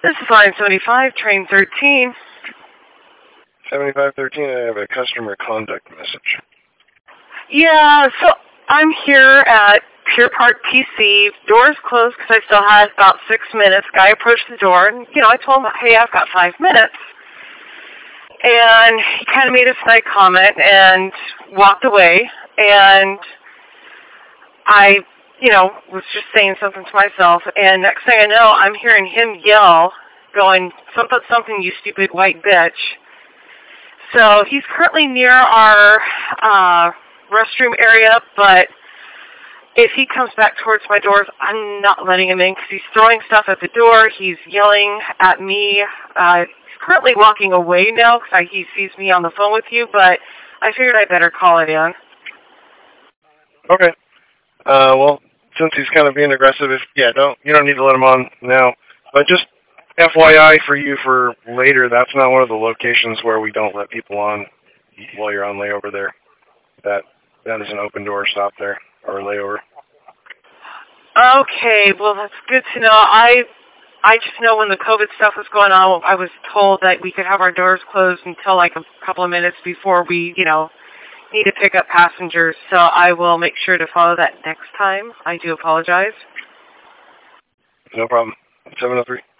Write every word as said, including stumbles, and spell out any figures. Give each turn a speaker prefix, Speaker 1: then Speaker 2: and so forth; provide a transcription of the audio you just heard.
Speaker 1: This is line seventy-five, train thirteen.
Speaker 2: seventy-five thirteen, I have a customer conduct message.
Speaker 1: Yeah, so I'm here at Pier Park P C. Door's closed because I still had about six minutes. Guy approached the door, and, you know, I told him, hey, I've got five minutes. And he kind of made a snide comment and walked away. And I, you know, was just saying something to myself. And next thing I know, I'm hearing him yell, going, something, something, you stupid white bitch. So he's currently near our uh, restroom area, but if he comes back towards my doors, I'm not letting him in because he's throwing stuff at the door. He's yelling at me. Uh, he's currently walking away now because he sees me on the phone with you, but I figured I better call it in.
Speaker 2: Okay. Uh, well, since he's kind of being aggressive, if, yeah, don't you don't need to let him on now. But just F Y I for you for later, that's not one of the locations where we don't let people on while you're on layover there. That that is an open door stop there, or layover.
Speaker 1: Okay, well, that's good to know. I I just know when the COVID stuff was going on, I was told that we could have our doors closed until like a couple of minutes before we, you know, need to pick up passengers. So I will make sure to follow that next time. I do apologize.
Speaker 2: No problem. seven oh three.